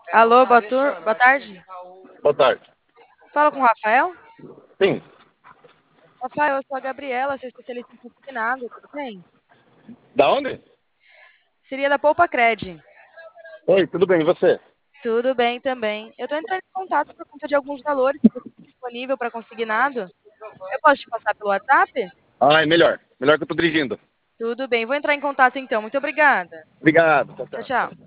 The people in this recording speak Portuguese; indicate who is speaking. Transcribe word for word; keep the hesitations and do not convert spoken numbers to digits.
Speaker 1: Alô, boa, tur... boa tarde.
Speaker 2: Boa tarde.
Speaker 1: Fala com o Rafael.
Speaker 2: Sim.
Speaker 1: Rafael, eu sou a Gabriela, sou especialista em consignado, tudo bem?
Speaker 2: Da onde?
Speaker 1: Seria da Poupa Cred.
Speaker 2: Oi, tudo bem, e você?
Speaker 1: Tudo bem também. Eu estou entrando em contato por conta de alguns valores que você tem disponível para consignado. Eu posso te passar pelo WhatsApp?
Speaker 2: Ah, é melhor. Melhor que eu tô dirigindo.
Speaker 1: Tudo bem, vou entrar em contato então. Muito obrigada.
Speaker 2: Obrigado. Tchau,
Speaker 1: Tchau,
Speaker 2: tchau.
Speaker 1: tchau.